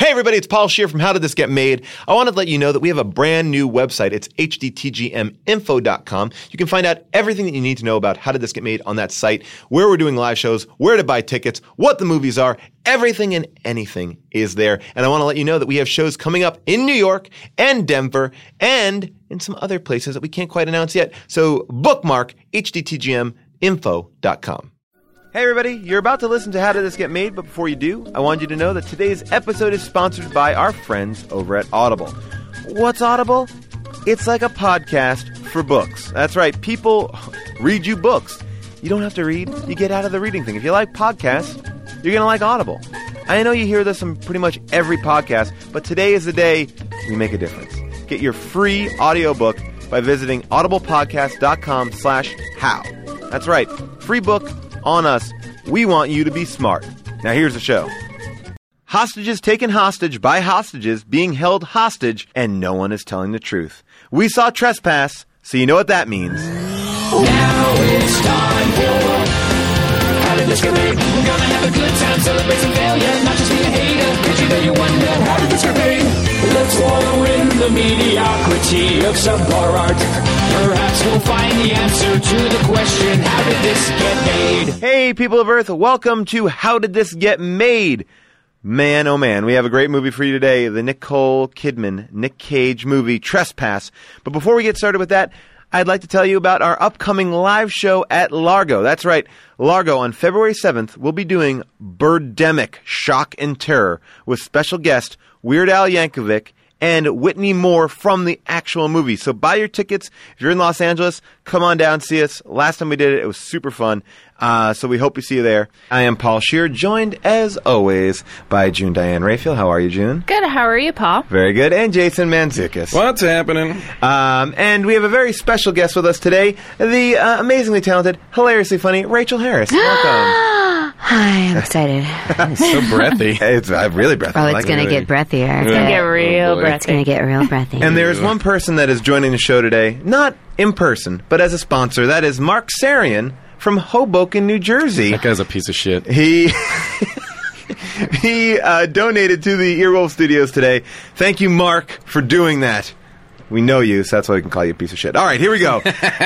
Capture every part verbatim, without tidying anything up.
Hey everybody, it's Paul Scheer from How Did This Get Made? I wanted to let you know that we have a brand new website. It's H D T G M info dot com. You can find out everything that you need to know about How Did This Get Made on that site, where we're doing live shows, where to buy tickets, what the movies are, everything and anything is there. And I want to let you know that we have shows coming up in New York and Denver and in some other places that we can't quite announce yet. So bookmark H D T G M info dot com. Hey everybody, you're about to listen to How Did This Get Made, but before you do, I want you to know that today's episode is sponsored by our friends over at Audible. What's Audible? It's like a podcast for books. That's right, people read you books. You don't have to read, you get out of the reading thing. If you like podcasts, you're going to like Audible. I know you hear this on pretty much every podcast, but today is the day we make a difference. Get your free audiobook by visiting audiblepodcast.com slash how. That's right, free book on us. We want you to be smart. Now here's the show. Hostages taken hostage by hostages being held hostage, and no one is telling the truth. We saw Trespass, so you know what that means. Now it's time for How Did This Get Made? We're gonna have a good time, celebrate some failure, not just be a hater. Cause you know you wonder, how did this get made? Let's wallow in the mediocrity of subpar art. Perhaps we'll find the answer to the question, how did this get made? Hey, people of Earth, welcome to How Did This Get Made? Man, oh man, we have a great movie for you today, the Nicole Kidman, Nick Cage movie, Trespass. But before we get started with that, I'd like to tell you about our upcoming live show at Largo. That's right, Largo on February seventh, we'll be doing Birdemic, Shock and Terror, with special guest Weird Al Yankovic and Whitney Moore from the actual movie. So buy your tickets. If you're in Los Angeles, come on down, see us. Last time we did it, it was super fun. Uh, so we hope we see you there. I am Paul Scheer, joined as always by June Diane Raphael. How are you, June? Good. How are you, Paul? Very good. And Jason Mantzoukas. What's happening? Um, and we have a very special guest with us today, the uh, amazingly talented, hilariously funny Rachel Harris. Welcome. Hi, I'm excited. So breathy. It's uh, really breathy. Oh, I it's like going it to really. get breathier. It's going to get Oh, real boy. breathy. It's going to get real breathy. And there's one person that is joining the show today, not in person, but as a sponsor. That is Mark Sarian from Hoboken, New Jersey. That guy's a piece of shit. He he uh, donated to the Earwolf Studios today. Thank you, Mark, for doing that. We know you, so that's why we can call you a piece of shit. All right, here we go.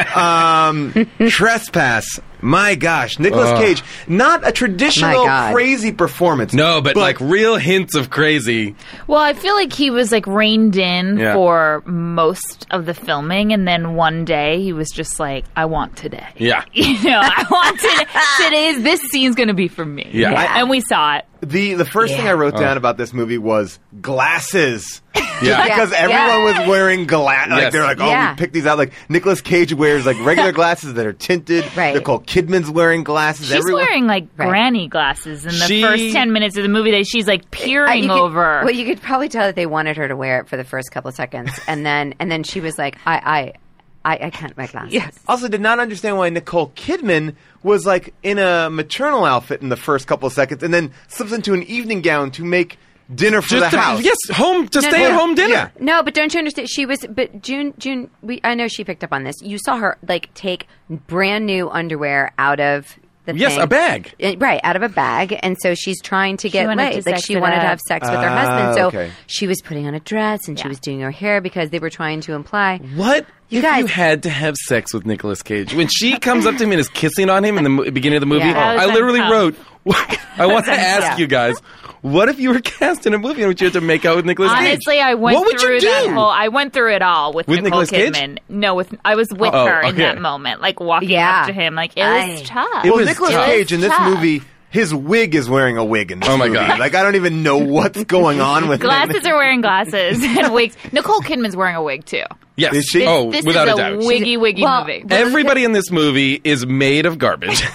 Um, Trespass. My gosh, Nicolas Ugh. Cage. Not a traditional My God. crazy performance. No, but, like real hints of crazy. Well, I feel like he was like reined in Yeah. for most of the filming, and then one day he was just like, "I want today." Yeah. You know, I want today. Today's this scene's going to be for me. Yeah. Yeah. And we saw it. The the first thing I wrote down about this movie was glasses. Yeah. Because Yeah. everyone Yeah. was wearing glasses. Like, Yes. they're like, oh, Yeah. we picked these out. Like, Nicolas Cage wears, like, regular glasses that are tinted. Right. Nicole Kidman's wearing glasses. She's Everyone- wearing like Right. granny glasses in the She- first ten minutes of the movie. That she's like Uh, peering you could- over. Well, you could probably tell that they wanted her to wear it for the first couple of seconds, and then and then she was like, I I I, I can't wear glasses. Yes. Also, did not understand why Nicole Kidman was, like, in a maternal outfit in the first couple of seconds and then slips into an evening gown to make dinner for Just the to, house. yes, home to No, stay no. at home dinner. Yeah. No, but don't you understand? She was, but June, June. We, I know she picked up on this. You saw her like take brand new underwear out of the Yes, thing. a bag. Uh, right, out of a bag, and so she's trying to get wanted to laid. Like sex she it wanted to up. have sex with her Ah, husband. So okay. she was putting on a dress and she Yeah. was doing her hair because they were trying to imply. What You if guys- you had to have sex with Nicolas Cage? When she comes up to him and is kissing on him in the mo- beginning of the movie, Yeah. That was I literally uncomfortable. wrote, I want to ask Yeah. you guys, what if you were cast in a movie in which you had to make out with Nicolas Cage? Honestly, I went what would through you do? that whole. I went through it all with, With Nicole Nicolas Cage? Kidman. No, with I was with Oh, her in okay. that moment, like walking Yeah. up to him. Like it I- was tough. It Well, was Nicolas tough. Cage in this tough. movie, his wig is wearing a wig in this Oh my movie. God. Like, I don't even know what's going on with Glasses him. are wearing glasses and wigs. Nicole Kidman's wearing a wig too. Yes. Is she? Oh, This without is a a doubt. wiggy wiggy Well, movie. well, Everybody in this movie is made of garbage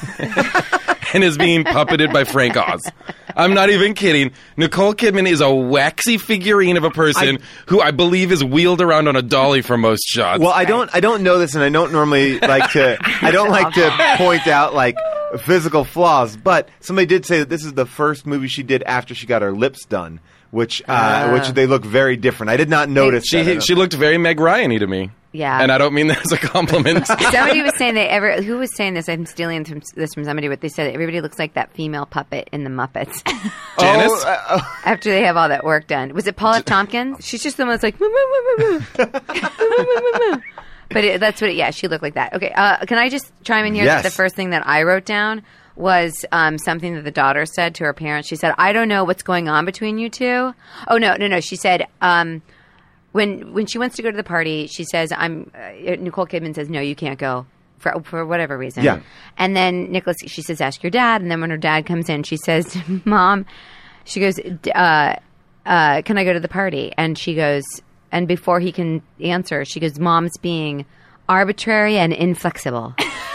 and is being puppeted by Frank Oz. I'm not even kidding. Nicole Kidman is a waxy figurine of a person I- who I believe is wheeled around on a dolly for most shots. Well, I don't, I don't know this, and I don't normally like to, I don't like to point out like physical flaws. But somebody did say that this is the first movie she did after she got her lips done, which, uh, Ah. which they look very different. I did not notice. that. I she don't- she looked very Meg Ryan-y to me. Yeah. And I don't mean that as a compliment. Somebody was saying that ever who was saying this? I'm stealing from, this from somebody, but they said everybody looks like that female puppet in the Muppets Janice? Oh, uh, oh. after they have all that work done. Was it Paula Tompkins? She's just the one that's like, "Moo, moo, moo, moo, moo." Moo, moo, moo, moo. But it, that's what. It, yeah, she looked like that. Okay, uh, can I just chime in here? Yes. That the first thing that I wrote down was um, something that the daughter said to her parents. She said, "I don't know what's going on between you two." Oh no, no, no. She said. Um, When when she wants to go to the party, she says, "I'm." Uh, Nicole Kidman says, "No, you can't go for for whatever reason." Yeah. And then Nicholas, she says, "Ask your dad." And then when her dad comes in, she says, "Mom," she goes, D- uh, uh, "Can I go to the party?" And she goes, and before he can answer, she goes, "Mom's being arbitrary and inflexible."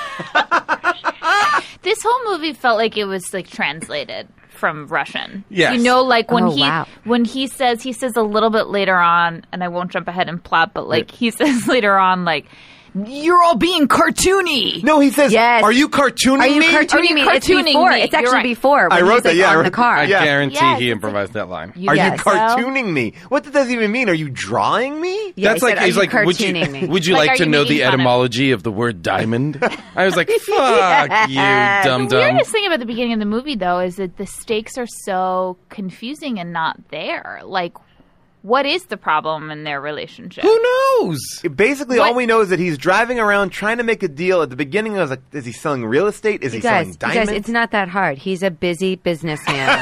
This whole movie felt like it was like translated from Russian. Yes. You know, like when Oh, he wow. when he says he says a little bit later on, and I won't jump ahead in plot, but like he says later on, like, "You're all being cartoony." No, he says, Yes. "Are you cartooning Are you me?" cartooning Are you me? It's cartooning before. me? It's actually You're right. before. When I wrote he's, that, like, yeah, I on wrote- the car. I Yeah. guarantee Yes, he it's improvised that line. You Are guess you so? cartooning me? What does that even mean? Are you drawing me? Yeah, That's he like said, "Are he's you like, would you cartooning me?" would you Like, like, are to you know the making fun of- etymology of the word diamond? I was like, fuck you, dum The dum. weirdest thing about the beginning of the movie, though, is that the stakes are so confusing and not there. Like, what is the problem in their relationship? Who knows? Basically, What- all we know is that he's driving around trying to make a deal. At the beginning, I was like, is he selling real estate? Is he You guys, selling you diamonds? guys, it's not that hard. He's a busy businessman.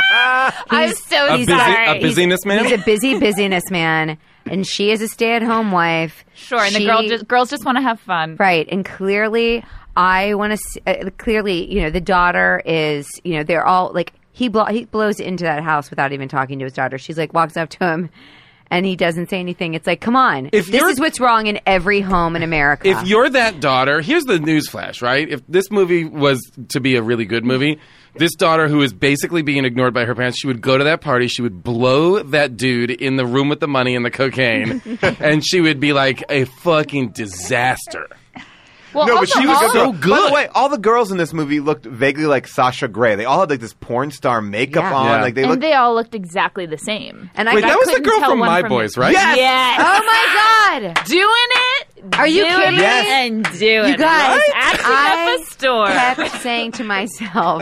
I'm so A busy, sorry. a busyness man. He's a busy busyness man, and she is a stay-at-home wife. Sure, and She- the girl just, girls just want to have fun. right, and clearly, I want to. Uh, clearly, you know, the daughter is. You know, they're all like he blo- he blows into that house without even talking to his daughter. She's like walks up to him. And he doesn't say anything. It's like, come on. If this you're- is what's wrong in every home in America. If you're that daughter, here's the newsflash, right? If this movie was to be a really good movie, this daughter who is basically being ignored by her parents, she would go to that party, she would blow that dude in the room with the money and the cocaine, and she would be like a fucking disaster. Well, No, but also she was all so of- good. By the way, all the girls in this movie looked vaguely like Sasha Grey. They all had like this porn star makeup Yeah. on. Yeah. Like they and looked. they all looked exactly the same. and I Wait, got, that was the couldn't girl tell from one My from Boys, the- right? Yes! Yes. oh my god! Doing it. Are you doing kidding it, me? Yes. And doing You guys, it. Acting I up a storm. kept saying to myself,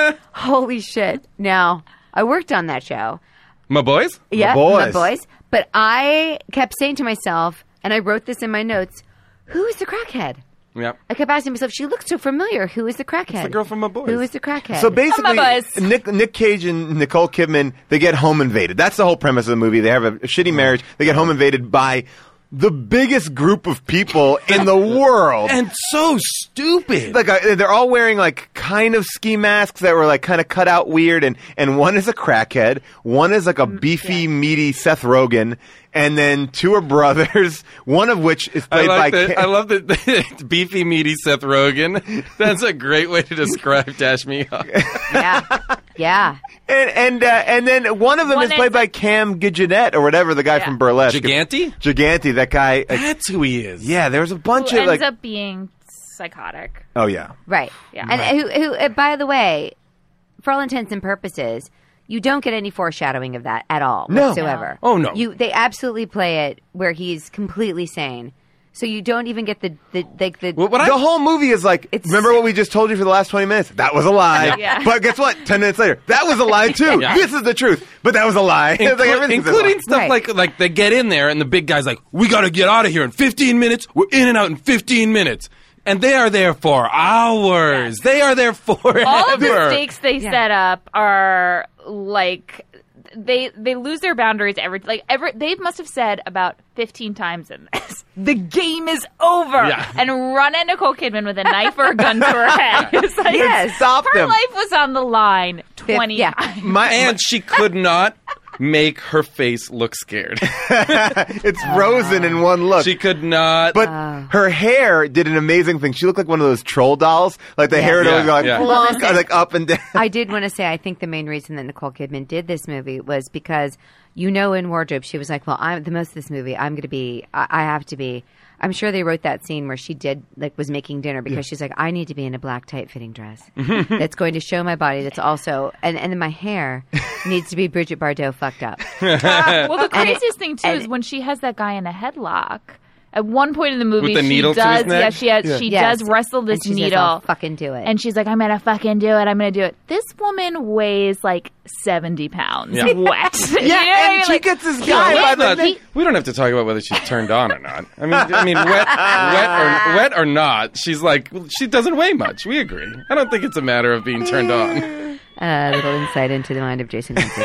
"Holy shit!" Now I worked on that show. My boys? Yeah, boys. my boys. But I kept saying to myself, and I wrote this in my notes: "Who is the crackhead?" Yeah. I kept asking myself, "She looks so familiar. Who is the crackhead?" the girl from My Boys. Who is the crackhead? So basically, boys. Nick, Nick Cage and Nicole Kidman, they get home invaded. That's the whole premise of the movie. They have a, a shitty marriage. They get home invaded by the biggest group of people in the world. And so stupid. Like uh, they're all wearing like kind of ski masks that were like kind of cut out weird, and and one is a crackhead, one is like a beefy, meaty Seth Rogen, and then two are brothers. One of which is I played like by. that. Ca- I love the beefy, meaty Seth Rogen. That's a great way to describe Dash Me Up. yeah, yeah. and and uh, and then one of them One is played is- by Cam Giganette or whatever, the guy Yeah. from Burlesque. Gigante? Gigante, that guy. uh, That's who he is. yeah, there was a bunch Who of ends like. up being psychotic. Oh yeah. Right. Yeah. And who, who uh, by the way, for all intents and purposes, you don't get any foreshadowing of that at all No. whatsoever. No. Oh, no. You they absolutely play it where he's completely sane. So you don't even get the the like the Well, what I- The whole movie is like, It's- remember what we just told you for the last twenty minutes? That was a lie. Yeah. But guess what? Ten minutes later, that was a lie too. Yeah. This is the truth. But that was a lie. It's like Inclu- everything's a including lie. stuff Right. like like they get in there and the big guy's like, "We got to get out of here in fifteen minutes. We're in and out in fifteen minutes." And they are there for hours. They are there forever. All of the stakes they Yeah. set up are like they they lose their boundaries every like every they must have said about fifteen times in this. The game is over, Yeah. and run at Nicole Kidman with a knife or a gun to her head. It's like, Yes. Stop her them. life was on the line twenty yeah. times. My, And she could not make her face look scared. it's frozen in one look. She could not. but her hair did an amazing thing. She looked like one of those troll dolls. Like the hair would Yeah, always go like, yeah. Well, plonk, listen. like up and down. I did want to say I think the main reason that Nicole Kidman did this movie was because you know in Wardrobe she was like, well, I'm the most of this movie I'm going to be I, I have to be. I'm sure they wrote that scene where she did like was making dinner because she's like, I need to be in a black tight fitting dress that's going to show my body. That's also and and then my hair needs to be Bridget Bardot fucked up. Well, the And it- craziest thing too and is it- when she has that guy in a headlock At one point in the movie, With the she needle to his does. neck? Yeah, she has. Yeah. She Yes. does wrestle this And she says, needle. "I'll fucking do it." And she's like, "I'm gonna fucking do it. I'm gonna do it." This woman weighs like seventy pounds. Yeah. Wet. You know Yeah, what I mean? and she Like, gets this he guy weighs- by the Not- neck. we don't have to talk about whether she's turned on or not. I mean, I mean, wet, wet, or wet or not, she's like she doesn't weigh much. We agree. I don't think it's a matter of being turned on. A little insight into the mind of Jason Lindsay.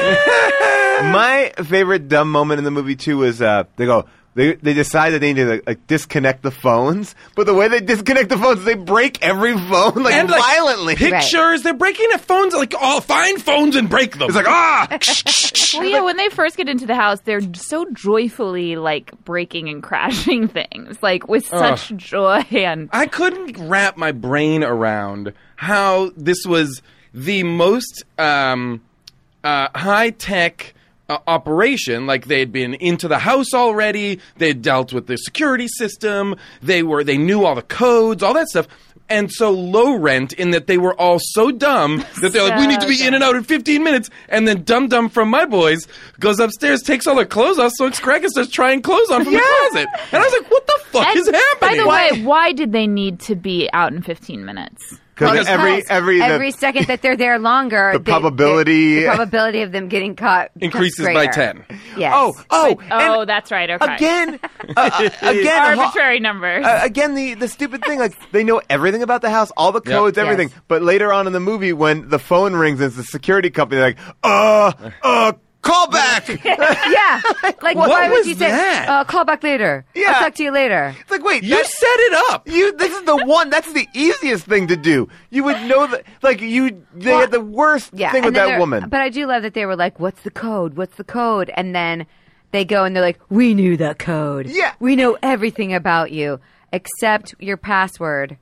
My favorite dumb moment in the movie too was uh, they go. They they decide that they need to like, disconnect the phones, but the way they disconnect the phones, they break every phone like And like violently. pictures, they're breaking at phones. Like, oh, find phones and break them. It's like ah. Well, yeah, when they first get into the house, they're so joyfully like breaking and crashing things, like with such joy. And I couldn't wrap my brain around how this was the most um, uh, high tech. Uh, operation. Like they'd been into the house already, they'd dealt with the security system, they were they knew all the codes, all that stuff, and so low rent in that they were all so dumb that they're like, we need to be So in and out in fifteen minutes, and then Dum Dum from My Boys goes upstairs, takes all their clothes off, so Craig starts trying clothes on from the closet, and I was like, what the fuck And is happening? by the way, why did they need to be out in fifteen minutes? Because every Because every the- every second that they're there longer, The they- probability- they- the probability of them getting caught becomes increases by greater. ten. Yes. oh oh Oh, and that's right. Okay. again uh, uh, again Arbitrary numbers. Uh, again, the, the stupid thing, like, they know everything about the house, all the Yep. codes, everything. Yes. But later on in the movie, when the phone rings and it's the security company, they're like, uh, uh, call back! It's Yeah. Like, What why would was you say, that? uh, call back later? Yeah. I'll talk to you later. like, wait, You that's- set it up. you, this is the one, that's the easiest thing to do. You would know that, like, you, they Well, had the worst Yeah. thing and with then that they're- woman. But I do love that they were like, what's the code? What's the code? And then they go and they're like, we knew that code. Yeah. We know everything about you except your password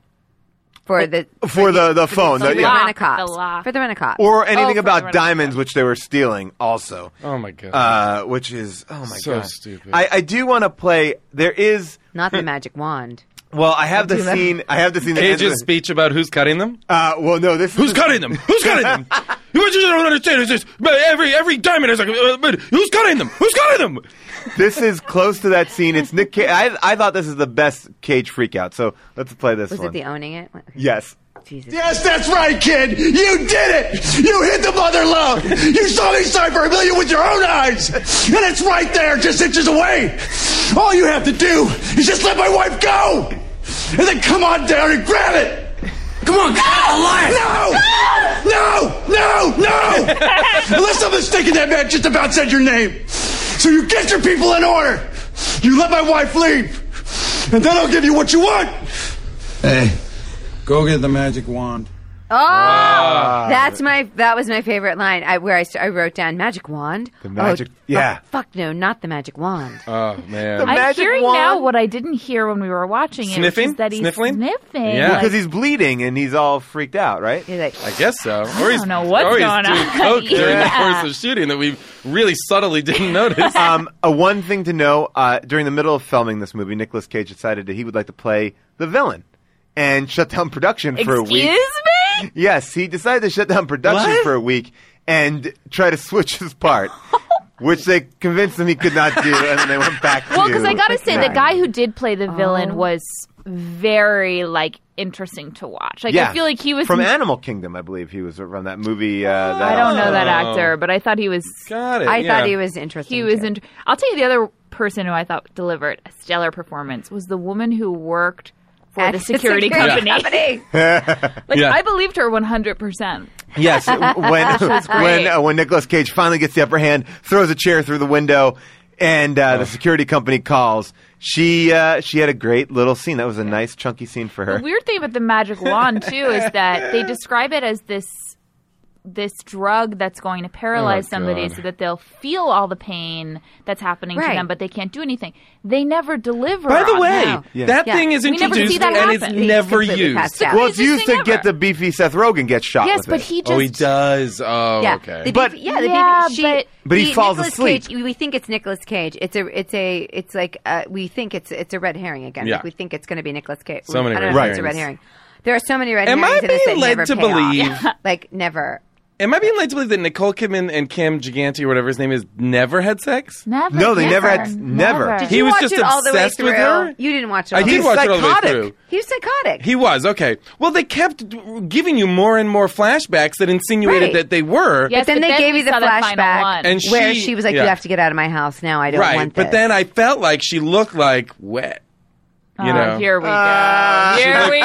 for the For the, the phone. the the- for yeah. the lock, rent-a-cops. the lock. For the rent-a-cops. Or anything Oh, for about the diamonds, which they were stealing also. Oh my god. Uh, which is, oh my So god. stupid. I, I do want to play, there is, Not the magic wand. well, I have the do that. scene, I have the scene that ends Cage's with- speech about who's cutting them. Uh, well, no, this Who's is cutting them? Who's cutting them? What you don't understand is this: but every every diamond is like, uh, but who's cutting them? Who's cutting them? This is close to that scene. It's Nick Cage. I, I thought this is the best Cage freakout. So let's play this Was one. it the owning it? Yes. Jesus. Yes, that's right, kid. You did it. You hit the mother love. You saw me sign for a million with your own eyes. And it's right there, just inches away. All you have to do is just let my wife go. And then come on down and grab it. Come on, alive. No! No! No! No! Unless I'm mistaken, that man just about said your name. So you get your people in order. You let my wife leave. And then I'll give you what you want. Hey, go get the magic wand. Oh, that's my. That was my favorite line. I where I, st- I wrote down magic wand. The magic- Oh, yeah. Fuck, fuck no, not the magic wand. Oh man. The I'm magic hearing wand? now what I didn't hear when we were watching it. Sniffing? Which is that he's Sniffling? sniffing. Yeah. Because he's bleeding and he's all freaked out, right? He's like, I guess so. Or he's, don't know what's or he's going doing on. coke during the Yeah. course of shooting that we really subtly didn't notice. Um, a one thing to know, uh, during the middle of filming this movie, Nicolas Cage decided that he would like to play the villain and shut down production for a week. Excuse me? Yes, he decided to shut down production What? for a week and try to switch his part, which they convinced him he could not do, and then they went back to Well, because I gotta say, the nine. guy who did play the villain Oh. was very like interesting to watch. Like yeah, I feel like he was from Animal Kingdom, I believe he was from that movie. Uh, that I don't know that Oh. actor, but I thought he was. Got it. I yeah. thought he was interesting. He was. too. In, I'll tell you the other person who I thought delivered a stellar performance was the woman who worked for At the security, security company. company. Like Yeah. I believed her one hundred percent. Yes, when when great. uh, when Nicolas Cage finally gets the upper hand, throws a chair through the window, and uh, the security company calls. She uh, she had a great little scene. That was a nice chunky scene for her. The weird thing about the magic wand too is that they describe it as this this drug that's going to paralyze Oh, somebody God. so that they'll feel all the pain that's happening to Right. them, but they can't do anything. They never deliver. By the on way, that. Yeah. that Yeah. thing is We never see introduced that and it's happen. He's never completely used. passed out. Well, it's used to Ever. get the beefy Seth Rogen gets shot. Yes, with but it. he just Oh, he does. Oh, Yeah, okay. the But- B B yeah, the Yeah, B B, she, but- But he the falls Nicolas asleep. Cage, we think it's Nicolas Cage. It's a, it's a, it's like uh, we think it's, it's a red herring again. Yeah. Like we think it's going to be Nicolas Cage. So many I don't red know if it's a red herrings. herring. There are so many red Am I herrings in this being that led never to pay off. believe- like never. Am I being led to believe that Nicole Kidman and Cam Giganti or whatever his name is never had sex? Never. No, they never had- never. Did He you was watch just it all the way obsessed through? with her? You didn't watch it all I the did He's way watch it all the way psychotic. through. He was psychotic. He was, okay. Well, they kept giving you more and more flashbacks that insinuated Right. that they were. Yes, but then but they then gave we you the saw the final flashback one. And where she- she was like, yeah. "You have to get out of my house now. I don't Right, want this." but then I felt like she looked like wet. You Oh, know? here we go. Ah. here we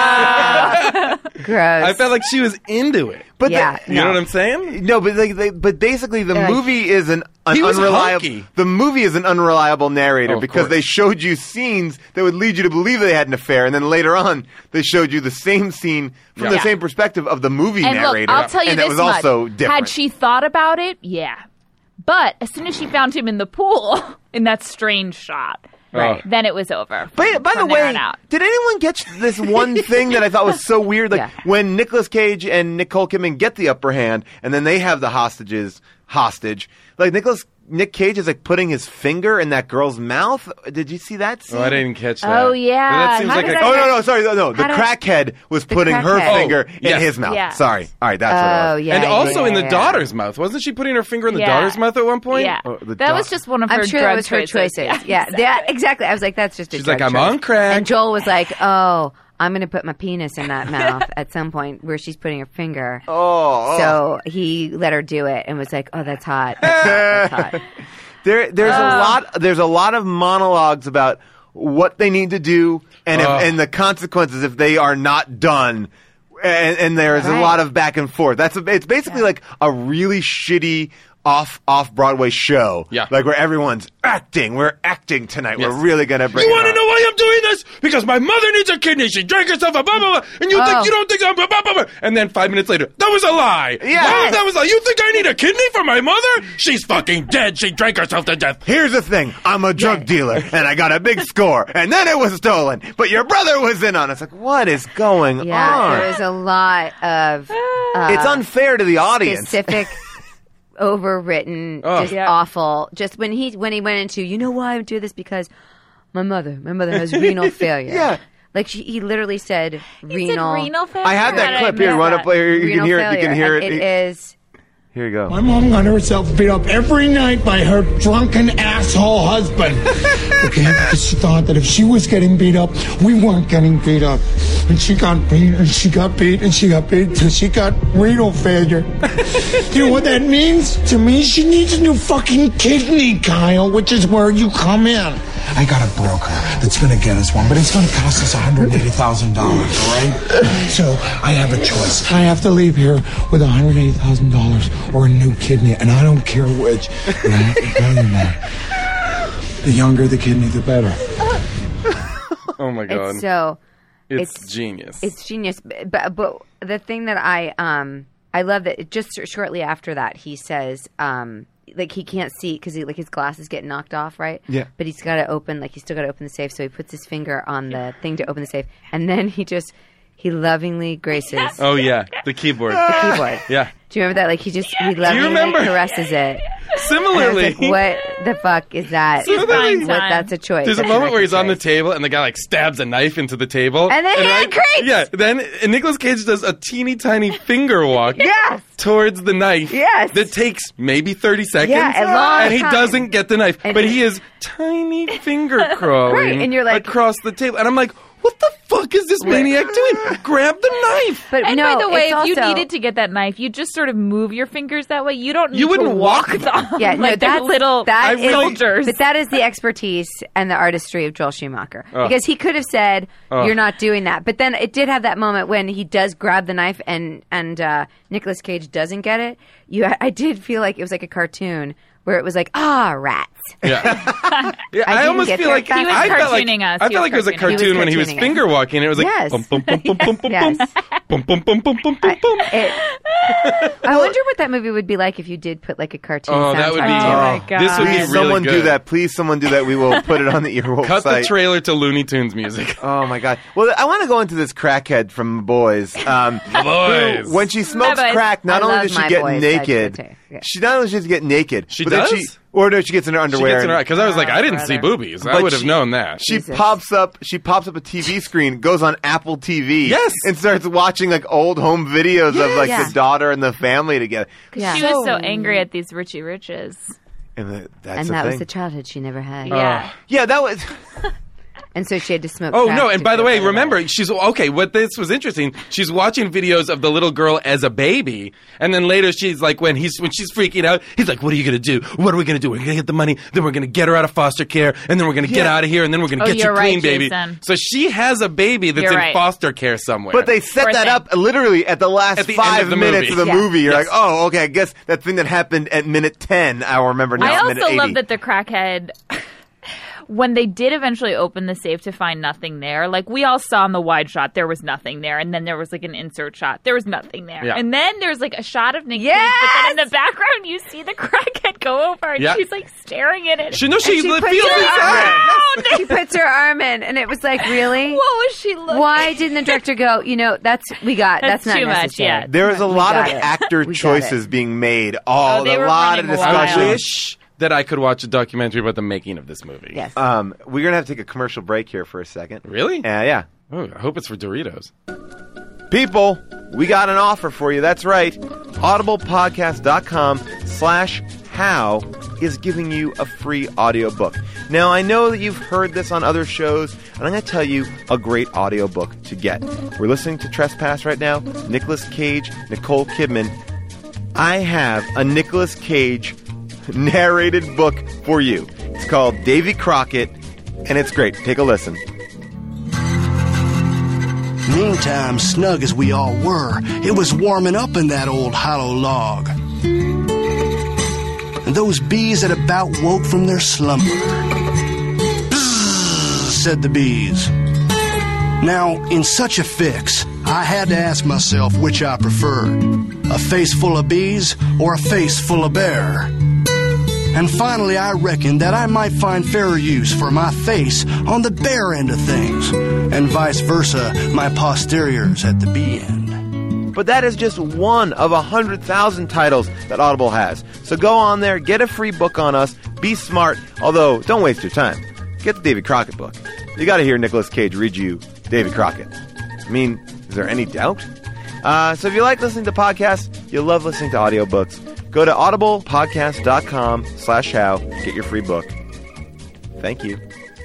go. gross. I felt like she was into it. But yeah, the, You know no. what I'm saying? No, but like, they, but basically, the Ugh. movie is an, an He was unreliable. hunky. The movie is an unreliable narrator Oh, of because course. they showed you scenes that would lead you to believe they had an affair, and then later on they showed you the same scene from the Yeah. same perspective of the movie And look, narrator, I'll tell you and this that was much. also different. Had she thought about it, yeah. But as soon as she found him in the pool in that strange shot, Right. then it was over. By, by the from there way, on out. did anyone get this one thing that I thought was so weird? Like Yeah. when Nicolas Cage and Nicole Kidman get the upper hand, and then they have the hostages hostage. Like Nicolas Nick Cage is like putting his finger in that girl's mouth. Did you see that scene? Oh, I didn't catch that. Oh, yeah. But that seems How like does a, that Oh work? no no sorry no no the How did- crackhead was The putting her crackhead. finger Oh, in yes. his mouth. Yeah. Sorry, all right, that's what it Oh was. yeah, and yeah, also yeah, in the yeah. daughter's mouth. Wasn't she putting her finger in the Yeah. daughter's mouth at one point? Yeah. Oh, the that was dog. just one of her I'm sure drug that was her choices. Yeah, Yeah, exactly. yeah, exactly. I was like, that's just a She's drug like, I'm choice. on crack. And Joel was like, oh, I'm going to put my penis in that mouth at some point where she's putting her finger. Oh, So he let her do it and was like, oh, that's hot. That's hot. That's hot. there there's a lot there's a lot of monologues about what they need to do and if, Ugh. and the consequences if they are not done. And, and there's a Right. lot of back and forth. That's a, it's basically like a really shitty off off Broadway show. Yeah. like where everyone's acting. We're acting tonight. Yes. We're really gonna bring. You it want to on. know why I'm doing this? Because my mother needs a kidney. She drank herself a blah, blah, blah. And you Oh. think you don't think I'm blah, blah, blah, blah. And then five minutes later, that was a lie. Yeah. Why? That was a lie. You think I need a kidney for my mother? She's fucking dead. She drank herself to death. Here's the thing. I'm a drug Yeah. dealer, and I got a big score, and then it was stolen. But your brother was in on it. It's like, what is going Yeah, on? there was a lot of uh, it's unfair to the audience. specific, overwritten, Oh. just Yeah. awful. Just when he when he went into, you know why I do this? Because my mother, my mother has renal failure. Yeah. Like she, he literally said He renal. said renal failure. I had How that did I clip here. miss Run that? up here. You renal can hear it. failure. You can hear and it. It is. Here you go. My mom got herself beat up every night by her drunken asshole husband. Okay, because she thought that if she was getting beat up, we weren't getting beat up. And she got beat, and she got beat, and she got beat till she got renal failure. You know what that means? To me, she needs a new fucking kidney, Kyle, which is where you come in. I got a broker that's going to get us one, but it's going to cost us one hundred eighty thousand dollars, all right? So I have a choice. I have to leave here with one hundred eighty thousand dollars or a new kidney, and I don't care which. But I have to tell you now, the younger the kidney, the better. Oh, my God. It's so. It's, it's- genius. It's genius, but, but but the thing that I um I love that it just shortly after that he says um like he can't see because he like his glasses get knocked off, right? Yeah. But he's got to open like he's still got to open the safe, so he puts his finger on the thing to open the safe, and then he just he lovingly graces oh, yeah. The keyboard. the keyboard. Yeah. Do you remember that? Like he just he lovingly remember? caresses it. And I was Similarly. like, what the fuck is that? Similarly. What, that's a choice. There's a That's moment an where he's active on the choice. table and the guy like stabs a knife into the table. And the hand right- creeps! Yeah. Then and Nicolas Cage does a teeny tiny finger walk Yes. towards the knife. Yes. That takes maybe thirty seconds. Yeah, a long And he time. doesn't get the knife. And but he- he is tiny finger crawling Right, and you're like- across the table. And I'm like, what the fuck is this maniac doing? Grab the knife. But And no, by the way, it's if you also- needed to get that knife, you just sort of move your fingers that way. You don't need You wouldn't to walk walk them. Yeah, no, like they're that's little that I is- really- soldiers. But that is the expertise and the artistry of Joel Schumacher. Ugh. Because he could have said, Ugh. "You're not doing that," but then it did have that moment when he does grab the knife and and uh, Nicolas Cage doesn't get it. You, I did feel like it was like a cartoon where it was like, "Ah, rats." Yeah. yeah I I, didn't almost get feel there like fast. He was I felt like, cartooning us. I He felt was like it was a cartooning us. cartoon He was when he was cartooning us. finger walking. It was like Yes. bum bum bum bum bum bum Yes. bum bum bum bum bum bum bum. It, I wonder what that movie would be like if you did put like a cartoon. Oh, that would be. soundtrack to Oh, it. my God. This would be Please, really someone good. do that. Please, someone do that. We will put it on the Earwolf Cut site. the trailer to Looney Tunes music. Oh my god! Well, I want to go into this crackhead from Boys. Um, Boys. who, when she smokes My Boys. crack, not I only love does she My get Boys. naked, That's good too. she not only she has to get naked, She but then does? she, or no, she gets in her She underwear. gets in her and- because I was like, I didn't see brother. boobies. I But would have she- known that. She Jesus. pops up. She pops up a T V screen, goes on Apple T V, Yes. and starts watching like old home videos of like Yeah. the daughter and the family together. Yeah. She was so angry at these Richie Riches. And the, that's And the that thing. was the childhood she never had. Yeah. yeah, that was. And so she had to smoke. Oh crack no! to And by the feel way, better about remember, it. she's okay. What this was interesting. She's watching videos of the little girl as a baby, and then later she's like, when he's when she's freaking out, he's like, "What are you gonna do? What are we gonna do? We're gonna get the money, then we're gonna get her out of foster care, and then we're gonna get Yeah. out of here, and then we're gonna Oh, get you you're clean, right, baby." Jason. So she has a baby that's You're in right. foster care somewhere. But they set Poor that thing. up literally at the last At the end five of the minutes movie. of the Yeah. movie. You're Yes. like, oh, okay, I guess that thing that happened at minute ten, I'll remember now. I minute also eighty. love that the crackhead, when they did eventually open the safe to find nothing there, like we all saw in the wide shot, there was nothing there. And then there was like an insert shot. There was nothing there. Yeah. And then there's like a shot of Nick Yes! Cage, but then in the background you see the crackhead go over and Yeah. she's like staring at it. she knows she, she feels puts inside. her Down! She puts her arm in, and it was like, really? What was she looking? Why didn't the director go? You know, that's we got. That's That's, not too much, necessary. yeah. There was a We lot got of it. actor We got choices it. being made. Oh, Oh, they a were lot of running discussion. wild. I wish that I could watch a documentary about the making of this movie. Yes. Um, we're gonna have to take a commercial break here for a second. Really? Uh, yeah. Oh, I hope it's for Doritos. People, we got an offer for you. That's right. audiblepodcast.com slash how is giving you a free audiobook. Now, I know that you've heard this on other shows, and I'm going to tell you a great audiobook to get. We're listening to Trespass right now. Nicolas Cage, Nicole Kidman. I have a Nicolas Cage narrated book for you. It's called Davy Crockett, and it's great. Take a listen. Meantime, snug as we all were, it was warming up in that old hollow log. And those bees that about woke from their slumber. Bzzz, said the bees. Now, in such a fix, I had to ask myself which I preferred. A face full of bees or a face full of bear? And finally, I reckoned that I might find fairer use for my face on the bear end of things, and vice versa, my posteriors at the bee end. But that is just one of a hundred thousand titles that Audible has. So go on there, get a free book on us, be smart, although don't waste your time. Get the Davy Crockett book. You gotta hear Nicolas Cage read you Davy Crockett. I mean, is there any doubt? Uh, so if you like listening to podcasts, you love listening to audiobooks, go to audiblepodcast.com slash how, get your free book. Thank you.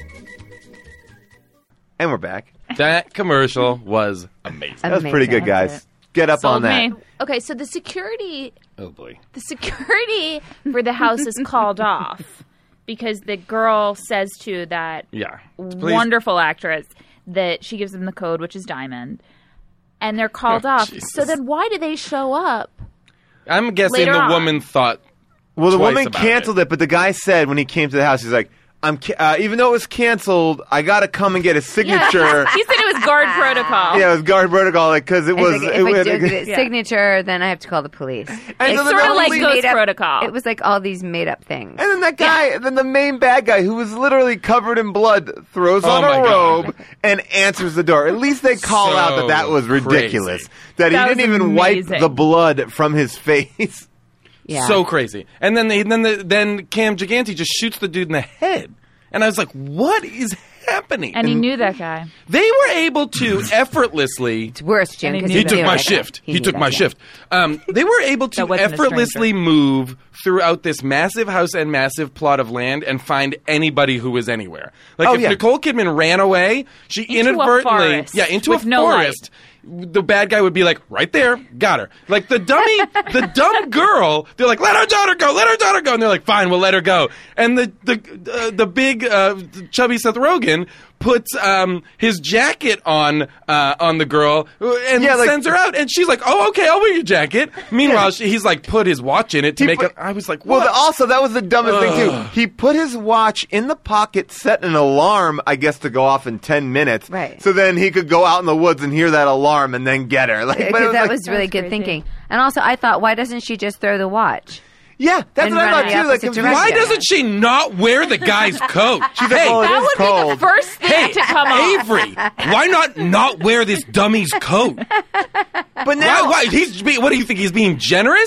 And we're back. That commercial was amazing. That was pretty good, Amazing. guys. Get up Sold on that. me. Okay, so the security Oh boy. the security for the house is called off because the girl says to that Yeah. Please. wonderful actress that she gives them the code, which is diamond, and they're called Oh, off. Jesus. So then why do they show up? I'm guessing Later the on. woman thought. Well, the twice woman about canceled it. but the guy said when he came to the house, he's like, "I'm ca- uh, even though it was canceled, I gotta come and get a signature." He said it was guard protocol. Yeah, it was guard protocol, like because it It's was. like, it, if I was- don't get a signature, then I have to call the police. And It's so then sort the of like lead- ghost made up- protocol. It was like all these made up things. And then that guy, then the main bad guy, who was literally covered in blood, throws Oh on my a God. robe and answers the door. At least they call So out that that was ridiculous. crazy. That he That didn't was even wipe amazing. the blood from his face. Yeah. So crazy. And then they, then the, then Cam Giganti just shoots the dude in the head. And I was like, what is happening? And he knew that guy. They were able to effortlessly. It's worse, Jim. And he 'cause knew He that. took knew my it. shift. He, knew took that, my yeah. shift. Um, they were able to That wasn't a effortlessly stranger. move throughout this massive house and massive plot of land and find anybody who was anywhere. Like Oh, if yeah. Nicole Kidman ran away, she Into a inadvertently, forest yeah, into with a no light. forest. The bad guy would be like, right there, got her. Like the dummy, the dumb girl, they're like, let our daughter go, let our daughter go. And they're like, fine, we'll let her go. And the the uh, the big uh, chubby Seth Rogen puts um, his jacket on uh, on the girl and Yeah, like- sends her out. And she's like, oh, okay, I'll wear your jacket. Meanwhile, she, he's like, put his watch in it to He make put- it. I was like, Well, what? the, also that was the dumbest thing too. He put his watch in the pocket, set an alarm, I guess, to go off in ten minutes. Right. So then he could go out in the woods and hear that alarm and then get her. Like, but it Because was that like- was really That's good crazy. thinking. And also, I thought, why doesn't she just throw the watch? yeah, that's and what I run thought in too. the Like, opposite if- direction. Why Yeah. doesn't she not wear the guy's coat? She's like, hey, "Oh, it That is would be cold." the first thing hey, to come off. Avery, why not not wear this dummy's coat? But now, Why? Why? He's be, what do you think? He's being generous?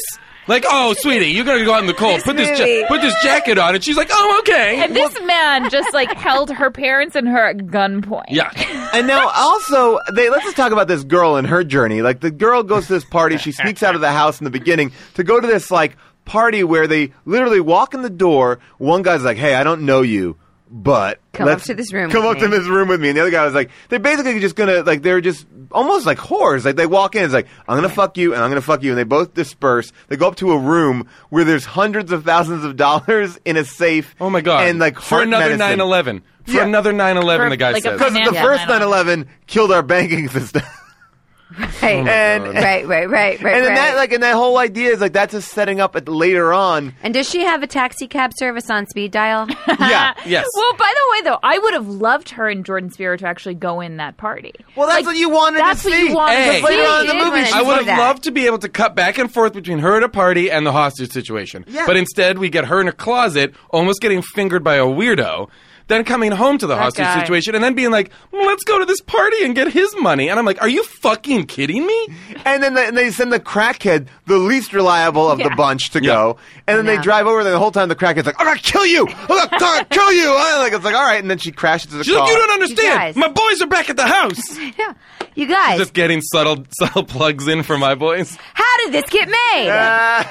Like, oh, sweetie, you're gonna go out in the cold. This Put this movie. ja- put this jacket on, and she's like, oh, okay. And this man just like held her parents and her at gunpoint. Yeah. And now also, they let's just talk about this girl and her journey. Like the girl goes to this party, she sneaks out of the house in the beginning to go to this like party where they literally walk in the door. One guy's like, "Hey, I don't know you, but Come let's up to this room Come with up to me." this room with me." And the other guy was like, "They're basically just gonna like they're just almost like whores. Like they walk in, it's like I'm gonna fuck you and I'm gonna fuck you, and they both disperse. They go up to a room where there's hundreds of thousands of dollars in a safe. Oh my god! And like for heart another medicine. nine eleven. For Yeah. another nine eleven, For, the guy like, a says. Because the Yeah. first nine eleven killed our banking system. Right. and right, right, right, right. and then right. that like and that whole idea is like that's just setting up at later on. And does she have a taxi cab service on speed dial? Yeah. Yes. Well, by the way, though, I would have loved her and Jordan Spiro to actually go in that party. Well, that's Like, what you wanted that's to what see. you wanted Hey. to Later see. on in the She did movie, wanna she I see would have that. loved to be able to cut back and forth between her at a party and the hostage situation. Yeah. But instead, we get her in a closet, almost getting fingered by a weirdo, then coming home to the That hostage guy. situation, and then being like, well, let's go to this party and get his money. And I'm like, are you fucking kidding me? And then they, and they send the crackhead, the least reliable of the Yeah. bunch, to Yeah. go. And then they Yeah. drive over there. The whole time the crackhead's like, "I'm gonna kill you! I'm gonna, I'm gonna kill you!" I'm like, it's like, all right. And then she crashes into the She's car. like, you don't understand. guys. My boys are back at the house. Yeah. You guys, Just getting subtle, subtle plugs in for my boys. how did this get made? Uh,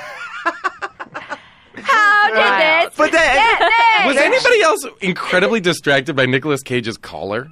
How did Wow. this But then- get made? Was anybody else incredibly distracted by Nicolas Cage's collar?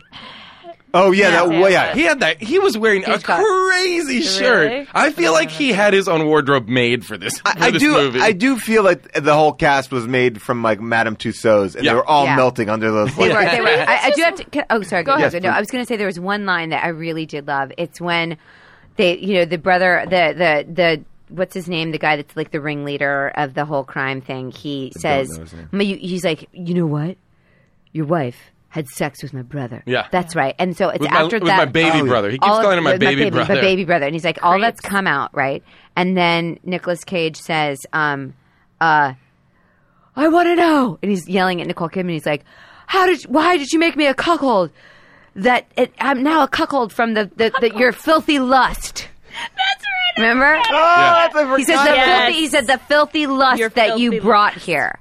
oh yeah, that Yeah. way. Yeah. He had that. He was wearing a Huge collar. crazy shirt. Really? I feel like he had his own wardrobe made for this. For I, I this do. movie. I do feel like the whole cast was made from like Madame Tussauds, and Yeah. they were all Yeah. melting under those. They were. They were. I, I do have to. can- Oh, sorry. Go ahead. ahead. No, Yes, I was going to say there was one line that I really did love. It's when they, you know, the brother, the the the what's his name, the guy that's like the ringleader of the whole crime thing. He says, know his name. "Ma, you- he's like, you know what? Your wife had sex with my brother. Yeah. That's right. And so it's with my, after with that. my baby Oh, yeah. brother. He keeps all of- calling him my with baby, brother. My baby brother. And he's like, all Creeps. that's come out, right? And then Nicolas Cage says, um, uh, I want to know. And he's yelling at Nicole Kidman. He's like, how did, why did you make me a cuckold? That it, I'm now a cuckold from the, the, the your filthy lust. That's right. Remember? Oh, that's I He says forgot the about- Yes. filthy. He said the filthy lust Your that you filthy brought lust. here.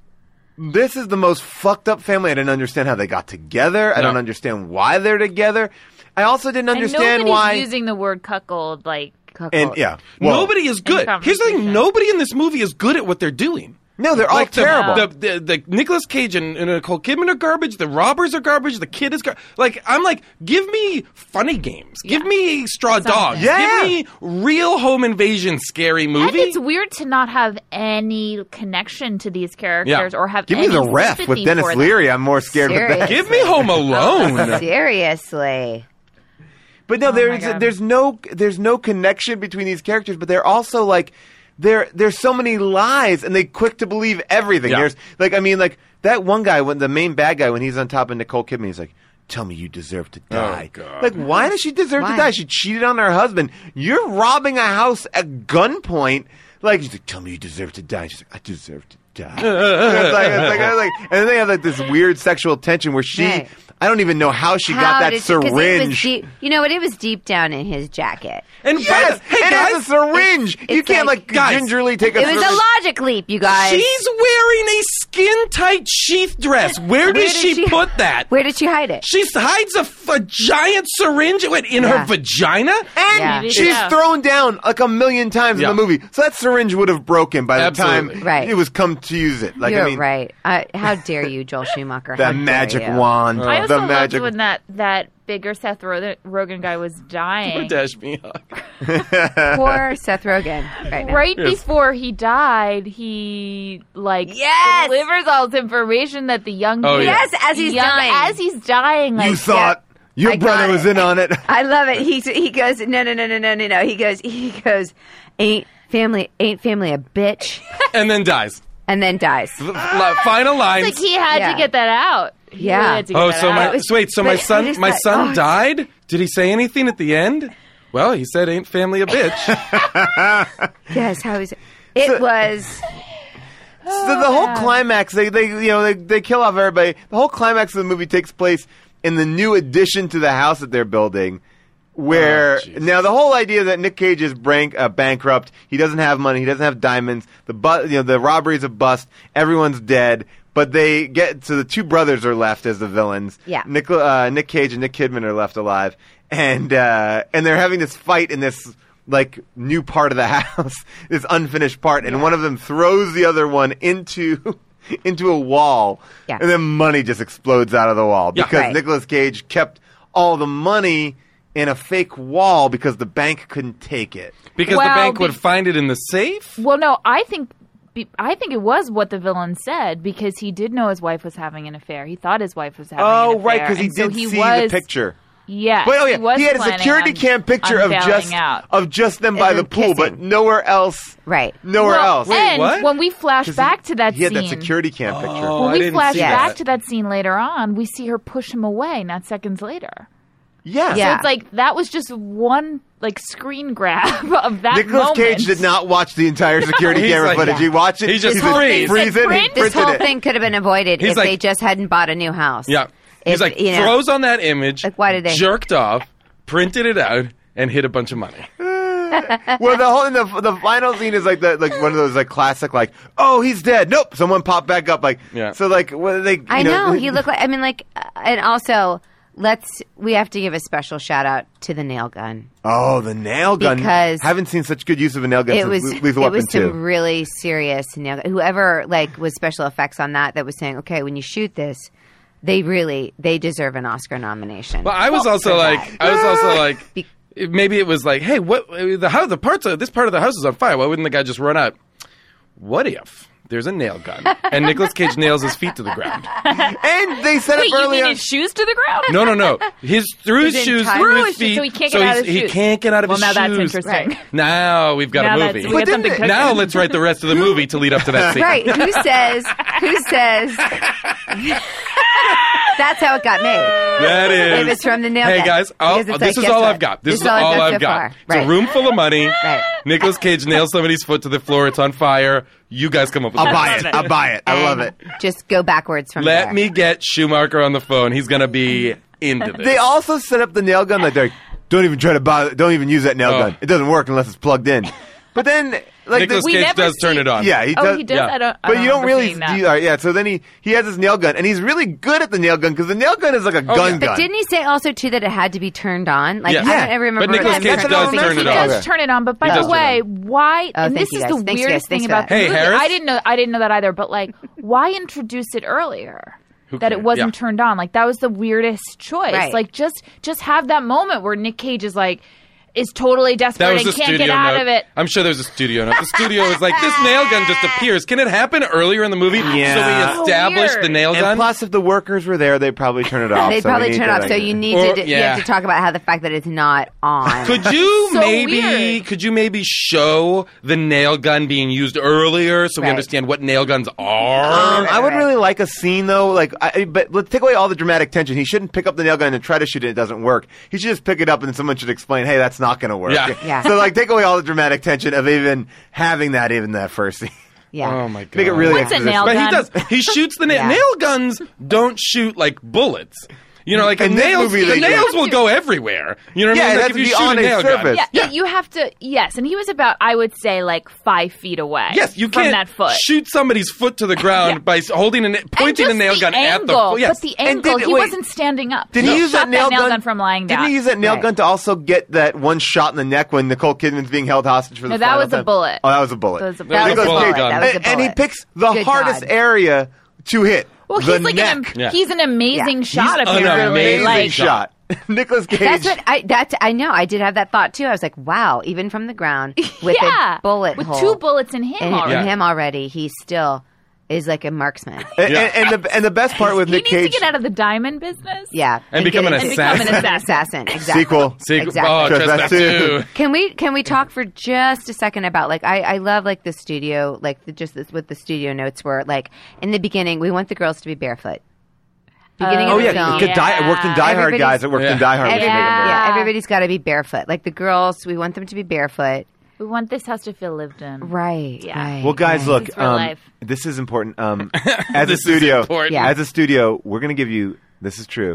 This is the most fucked up family. I didn't understand how they got together. I No. don't understand why they're together. I also didn't And understand nobody's why. using the word cuckold like. Cuckold. and yeah, well, Nobody is good. In Here's the thing: conversation. nobody in this movie is good at what they're doing. No, they're all Like the, terrible. The, the, the Nicolas Cage and, and Nicole Kidman are garbage. The robbers are garbage. The kid is gar- like I'm like, give me funny games. Give me Straw Dogs. Yeah. Give me real home invasion scary movie. And it's weird to not have any connection to these characters Yeah. or have Give me any the ref sympathy with Dennis for them. Leary. I'm more scared with that. Seriously. Give me Home Alone. Seriously. But no, Oh my there's God. there's no there's no connection between these characters. But they're also like there there's so many lies, and they quick to believe everything. Yeah. There's like I mean like that one guy when the main bad guy when he's on top of Nicole Kidman, he's like, "Tell me you deserve to die." God. Like why does she deserve Why? to die? She cheated on her husband. You're robbing a house at gunpoint. Like she's like, "Tell me you deserve to die." She's like, "I deserve to die." it's like, it's like, it's like, and then they have like this weird sexual tension where she. Right. I don't even know how she How got that did she- 'cause it was syringe. deep- you know what? It was deep down in his jacket. And Yes, hey it guys, has a syringe. you it's can't like- like, Guys, gingerly take a It was syringe. a logic leap, you guys. she's wearing a skin tight sheath dress. Where, Where did, did she, she- put that? Where did she hide it? She hides a, f- a giant syringe wait, in Yeah. her vagina. and Yeah. Maybe she's so. thrown down like a million times Yeah. in the movie. So that syringe would have broken by the Absolutely. time Right. it was come to use it. Like You're I mean, right. I, how dare you, Joel Schumacher? How that dare magic you. wand. I also the loved magic. when that, that bigger Seth Ro- Rogen guy was dying. Dash me up. Poor Seth Rogen right now. Right Yes. before he died, he like Yes! delivers all this information that the young Oh, kid- yeah. Yes, as he's young- dying. as he's dying. Like, you thought your I brother got was it. in on it. I love it. He he goes, no, no, no, no, no, no, no. He goes, he goes, ain't family, ain't family a bitch, And then dies. and then dies. La- Final lines. It's like he had Yeah. to get that out. He Yeah. really had to get Oh, that so out. my It was- so wait, so but my I son, just my thought, son oh. died. Did he say anything at the end? Well, he said, "Ain't family a bitch." Yes, how is it? It was. So the whole climax, they, they you know they, they kill off everybody. The whole climax of the movie takes place in the new addition to the house that they're building, where Oh, now the whole idea that Nick Cage is bank, uh, bankrupt, he doesn't have money, he doesn't have diamonds, the bu- you know the robbery's a bust, everyone's dead, but they get so the two brothers are left as the villains. Yeah. Nick uh, Nick Cage and Nick Kidman are left alive, and uh, and they're having this fight in this like new part of the house, this unfinished part, and one of them throws the other one into. into a wall, Yeah. and then money just explodes out of the wall Yeah. because Right. Nicolas Cage kept all the money in a fake wall because the bank couldn't take it. Because Well, the bank be- would find it in the safe? Well, no, I think be- I think it was what the villain said because he did know his wife was having an affair. He thought his wife was having an Oh, affair. right, because he and so did he see was, the picture. Yes, But oh yeah, he, was he had a planning security on cam picture of unveiling just out. of just them by And the them pool, but kissing. nowhere else. Right. Nowhere Well, else. And what? when we flash 'Cause back he, to that he had scene, that security cam picture. Oh, when I we didn't flash see back that. to that scene later on, we see her push him away, not seconds later. Yeah. Yeah. So it's like that was just one like screen grab of that Nicolas moment. Cage did not watch the entire security He's camera like- footage. Yeah. He watched it. He just he's whole like, thing freeze said it. He print. This printed whole it. thing could have been avoided He's if like- they just hadn't bought a new house. Yeah. He's If, like, you know- throws on that image, Like, why did they- jerked off, printed it out, and hid a bunch of money. Well, the whole and the the final scene is like the like one of those like classic like oh he's dead nope someone popped back up like Yeah. so like what they you I know, he looked like. I mean, like, uh, and also let's we have to give a special shout out to the nail gun. oh the nail gun Because haven't seen such good use of a nail gun It since was Le- Lethal it Weapon was two. some really serious nail. Whoever like was special effects on that that was saying, okay, when you shoot this, they really they deserve an Oscar nomination. Well, I was for also that. like, I was also like, Be- maybe it was like, hey, what the how the parts of this part of the house is on fire? Why wouldn't the guy just run out? What if there's a nail gun and Nicolas Cage nails his feet to the ground? And they set Wait, up you early mean on. his shoes to the ground? No, no, no. His through his, His shoes, entire- through Through his his shoes, feet, so he can't get out of he's- his he shoes. can't get out of Well, his now shoes. that's interesting. Right. Now we've got Now a that's- movie. we But have then something they- cooking. Now let's write the rest of the movie to lead up to that scene. Right? Who says? Who says? That's how it got made. That is. It was from the nail Hey gun. guys, I'll- Because it's this like, is guess all what? I've got. This, is all I've so got. far. It's Right. a room full of money. Right. Nicolas Cage nails somebody's foot to the floor. It's on fire. You guys come up with I'll the buy rest. it. I'll buy it. I love And it. Just go backwards from Let there. me get Schumacher on the phone. He's gonna be into this. They also set up the nail gun like they're like, don't even try to buy don't even use that nail Oh. gun. It doesn't work unless it's plugged in. But then like Nicolas the, We Cage never does turn see- it on. yeah, he Oh, does. he does. yeah. I don't. I But you don't remember really, seeing that. do, all right, yeah. So then he he has his nail gun, and he's really good at the nail gun because the nail gun is like a gun Oh, yeah. But gun. didn't he say also too that it had to be turned on? Like Yeah. I don't Yeah. ever remember. But Nicolas them Cage turning does things turn he it on. on. does turn it on, but by He the does turn way, it why? Oh, and thank this you is guys. the Thanks, guys. weirdest Thanks thing for about that. the Hey, movie. Harris? I didn't know. I didn't know that either. But like, why introduce it earlier? Who That cares? it wasn't Yeah. turned on. Like that was the weirdest choice. Right. Like just just have that moment where Nick Cage is like is totally desperate That was and the can't studio get out note. of it. I'm sure there's a studio note. The studio is like, this nail gun just appears. Can it happen earlier in the movie? Yeah. So we establish Weird. the nail and gun? plus, if the workers were there, they'd probably turn it off. They'd so we probably need turn to, it off. like- So you need Or- to. You yeah. have to talk about how the fact that it's not on. Could you So maybe weird. could you maybe show the nail gun being used earlier so we Right. understand what nail guns are? Um, I would really like a scene though, like, I, but let's take away all the dramatic tension. He shouldn't pick up the nail gun and try to shoot it. It doesn't work. He should just pick it up and someone should explain, "Hey, that's not going to work." Yeah. Yeah. So like, take away all the dramatic tension of even having that, even that first scene. Yeah. Oh my god! Make it really What's a exposition. nail But he gun? does. He shoots the nail. Yeah. Nail guns don't shoot like bullets. You know, like In this nails. movie, the they do. nails will go everywhere. You know what Yeah, I it mean? has Like if to you be shoot on a a nail surface. gun. Yeah, yeah, you have to. Yes, and he was about, I would say, like five feet away. Yes, you from can't that foot. shoot somebody's foot to the ground Yeah. by s- holding a na- And pointing a just nail the gun at the angle, foot. Yes. But the And angle, did- he wait. wasn't standing up. Did he he use shot that nail, gun, from lying down? Didn't he use that nail Right. gun to also get that one shot in the neck when Nicole Kidman's being held hostage for the No, that final was a time? bullet. Oh, that was a bullet. That was a That was a Nicolas bullet. Cage- That was a and, and he bullet. picks the Good hardest God. area to hit. Well, the he's like neck. an, am- Yeah. he's an amazing Yeah. shot. He's an apparently, amazing like shot. Nicolas Cage. That's what I. That's I know. I did have that thought too. I was like, wow, even from the ground with yeah, a bullet with hole two bullets in him in, already. in him already, he still is like a marksman. and, Yeah. and, and the and the best part with He Nick needs Cage. to get out of the diamond business. Yeah, And become get an into- assassin. Become an assassin. Exactly. Sequel. See, Exactly. oh, Trespass Trespass two. two. Can we can we talk for just a second about like I, I love like the studio like the, just this, what the studio notes were like in the beginning we want the girls to be barefoot. Beginning Oh, Oh of the yeah, film, good Die, I worked in Die Hard, Everybody's- guys. I worked in Yeah. Die Hard. We should make 'em Everybody, do it. yeah, everybody's got to be barefoot. Like the girls, we want them to be barefoot. We want this house to feel lived in. Right. Yeah. Right, Well, guys, right. look. It's real Um, life. this is important. Um, as a This is studio, important. Yeah. as a studio, we're going to give you. This is true.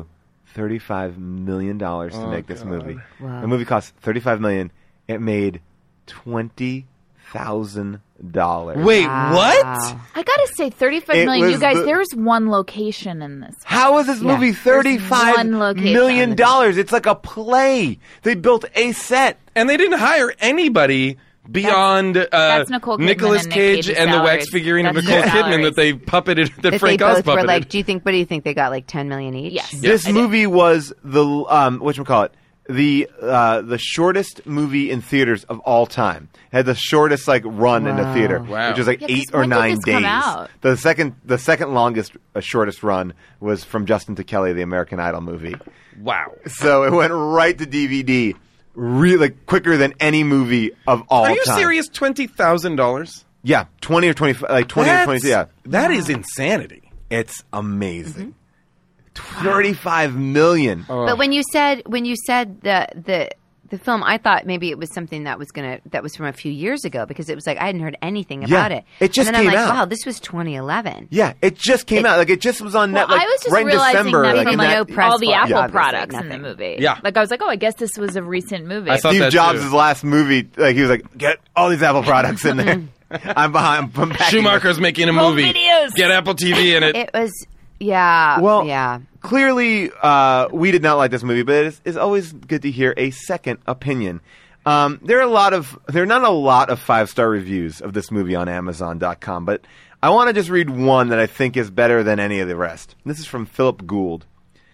thirty-five million dollars to Oh, make this God. movie. Wow. The movie cost thirty-five million dollars. It made twenty thousand dollars. Wait, Wow. what? I gotta say, thirty-five It million. You was guys, the- there's one location in this. How is this Yeah. movie thirty-five one location. million dollars? It's like a play. They built a set. And they didn't hire anybody beyond uh, that's Nicole Kidman Nicolas and Nick Cage Cage's and the wax salaries. figurine of That's Nicole their Kidman salaries. that they puppeted, that, That Frank they Oz both were puppeted. like, do you think? What do you think? They got like ten million each. Yes. This I did. movie was the um, whatchamacallit, the uh, the shortest movie in theaters of all time. It had the shortest like run in a Wow. theater, Wow. which was like Yeah, 'cause eight or when did nine this come days. out? The second the second longest, uh, shortest run was from Justin to Kelly, the American Idol movie. Wow. So it went right to D V D, really quicker than any movie of all Are you time. serious? twenty thousand dollars? Yeah, twenty or twenty, like twenty or twenty. Yeah, That is insanity. it's amazing. Thirty-five million. But when you said when you said the the the film, I thought maybe it was something that was gonna that was from a few years ago because it was like I hadn't heard anything Yeah, about it. it just and then came I'm like, out. wow, this was twenty eleven. Yeah, it just came It- out. Like it just was on Well, Netflix I was just right in realizing December. that like, from in like no that- press all the for it. Apple Yeah, products in nothing. the movie. Yeah. Like I was like, oh, I guess this was a recent movie. I thought Steve that Jobs' too. last movie, like he was like, get all these Apple products in there. I'm behind. I'm packing Schumacher's making a Home movie. videos. Get Apple T V in it. It was yeah. Well, yeah. Clearly, uh, we did not like this movie, but it's, it's always good to hear a second opinion. Um, there are a lot of there are not a lot of five star reviews of this movie on Amazon dot com, but I want to just read one that I think is better than any of the rest. This is from Philip Gould.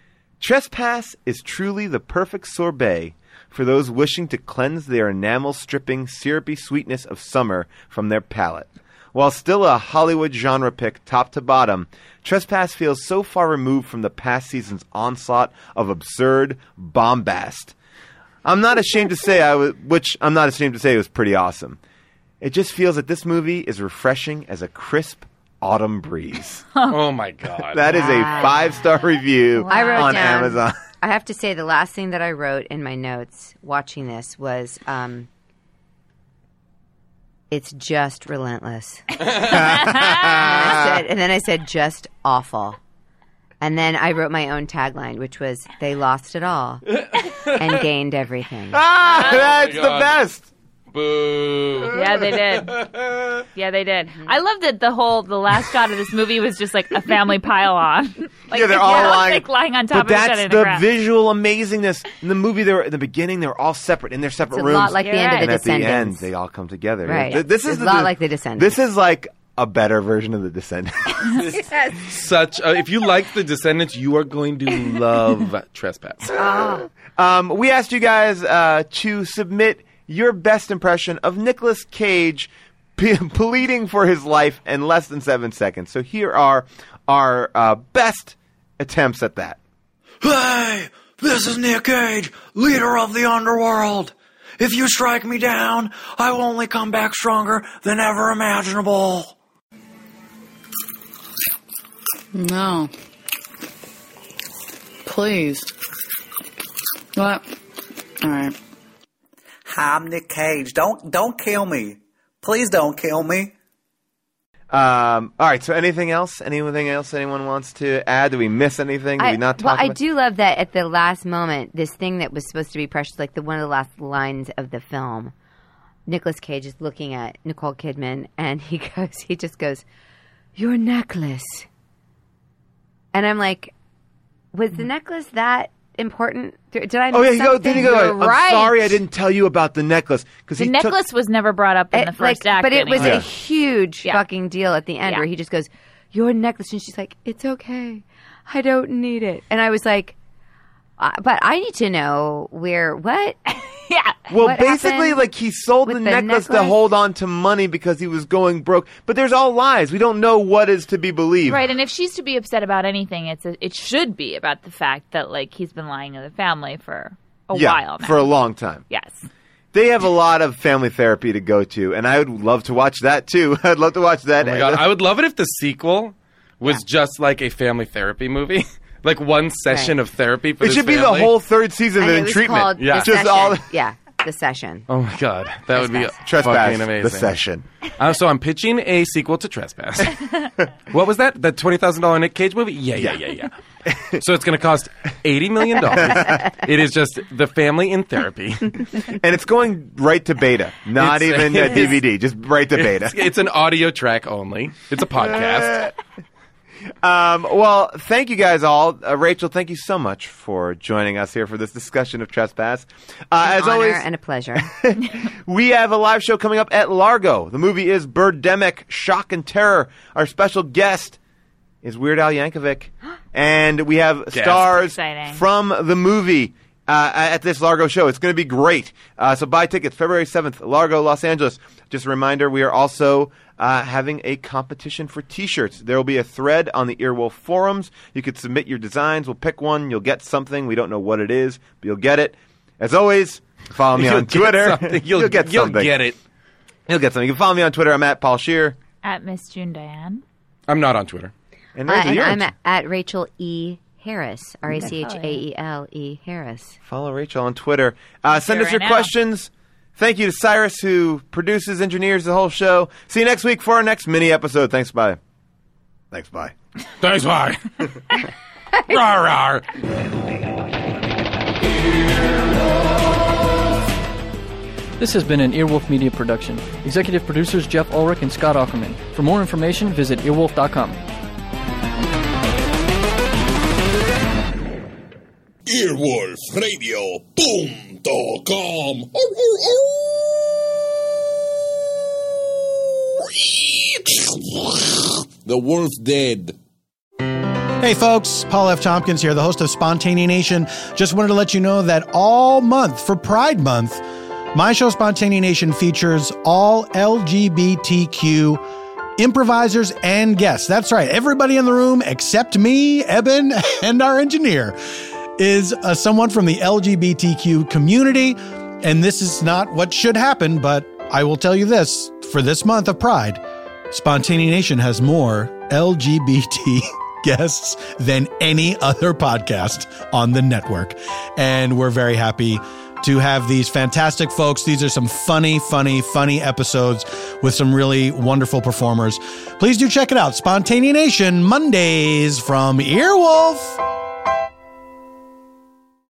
Trespass is truly the perfect sorbet for those wishing to cleanse their enamel-stripping, syrupy sweetness of summer from their palate. While still a Hollywood genre pick top to bottom, Trespass feels so far removed from the past season's onslaught of absurd bombast. I'm not ashamed to say I was, which I'm not ashamed to say was pretty awesome. It just feels that this movie is refreshing as a crisp autumn breeze. Oh my God. That is a five-star review I wrote on down, Amazon. I have to say the last thing that I wrote in my notes watching this was um, it's just relentless. and, I said, and then I said just awful. And then I wrote my own tagline, which was they lost it all and gained everything. Ah, that's the God. best. Boo. Yeah, they did. Yeah, they did. I loved that the whole the last shot of this movie was just like a family pile on. Like, Yeah, they're all lying, like lying on top but of each other that's in the the grass. visual amazingness. In the movie, they were at the beginning. They were all separate in their separate It's a rooms. lot like the You're end right. of and the at the end, Descendants. they all come together. Right. Th- This is It's the, a lot like The Descendants. This is like a better version of the Descendants. Such. Uh, if you like The Descendants, you are going to love Trespass. um, we asked you guys uh, to submit your best impression of Nicolas Cage p- pleading for his life in less than seven seconds. So here are our uh, best attempts at that. Hey, this is Nick Cage, leader of the underworld. If you strike me down, I will only come back stronger than ever imaginable. No. Please. What? All right. Hi, I'm Nick Cage. Don't don't kill me. Please don't kill me. Um, all right. So anything else? Anything else anyone wants to add? Did we miss anything? Did I, we not well, talk I about? do love that at the last moment, this thing that was supposed to be precious, like the one of the last lines of the film, Nicolas Cage is looking at Nicole Kidman, and he goes, he just goes, "Your necklace," and I'm like, was the necklace that important? Did I? Oh miss yeah, he goes. something? Did he go? You're I'm right. sorry, I didn't tell you about the necklace because The he necklace was never brought up in It- the first like, act. but it was anyway. a huge Yeah. fucking deal at the end Yeah. where he just goes, "Your necklace," and she's like, "It's okay, I don't need it," and I was like, uh, "But I need to know where what." yeah. Well, What basically, happened like he sold the, with the necklace, to necklace? hold on to money because he was going broke. But there's all lies. We don't know what is to be believed. Right, and if she's to be upset about anything, it's a, it should be about the fact that like he's been lying to the family for a yeah, while now. for a long time. yes. They have a lot of family therapy to go to, and I would love to watch that too. I'd love to watch that. Oh my God. I would love it if the sequel was just like a family therapy movie. Like one session Right. of therapy for it this should be the family. whole third season And of it in was treatment. called Yeah. The Just Session. all. Yeah. the session. Oh my God, that would be Trespass, fucking amazing. the session. Uh, so I'm pitching a sequel to Trespass. What was that? The twenty thousand dollar Nick Cage movie? Yeah, yeah, yeah, yeah. So it's going to cost eighty million dollars. It is just the family in therapy. And it's going right to beta, not It's- even a D V D, just right to beta. It's, it's an audio track only. It's a podcast. Um, well, thank you guys all. Uh, Rachel, thank you so much for joining us here for this discussion of Trespass. Uh, An as honor always, and a pleasure. we have a live show coming up at Largo. The movie is Birdemic, Shock and Terror. Our special guest is Weird Al Yankovic. And we have Gasp. stars Exciting. from the movie uh, at this Largo show. It's going to be great. Uh, so buy tickets February seventh, Largo, Los Angeles. Just a reminder, we are also uh, having a competition for T-shirts. There will be a thread on the Earwolf forums. You could submit your designs. We'll pick one. You'll get something. We don't know what it is, but you'll get it. As always, follow me You'll on get Twitter. something. You'll, get you'll something. get it. You'll get something. You can follow me on Twitter. I'm at Paul Scheer. At Miss June Diane. I'm not on Twitter. And Uh, Rachel, and you're I'm on at, at Rachel E. Harris, R A C H A E L E Harris. Follow Rachel on Twitter. Uh, send do us it your right now. questions. Thank you to Cyrus, who produces, engineers the whole show. See you next week for our next mini episode. Thanks, bye. Thanks, bye. Thanks, bye. Rawr, rawr. This has been an Earwolf Media production. Executive producers Jeff Ulrich and Scott Ackerman. For more information, visit earwolf dot com. Earwolf Radio punto com. The wolf's dead. Hey folks, Paul F. Tompkins here, the host of Spontaneous Nation. Just wanted to let you know that all month for Pride Month, my show Spontaneous Nation features all L G B T Q improvisers and guests. That's right, everybody in the room except me, Eben, and our engineer is uh, someone from the L G B T Q community. And this is not what should happen, but I will tell you this, for this month of Pride, Spontaneous Nation has more L G B T guests than any other podcast on the network. And we're very happy to have these fantastic folks. These are some funny, funny, funny episodes with some really wonderful performers. Please do check it out. Spontaneous Nation, Mondays from Earwolf.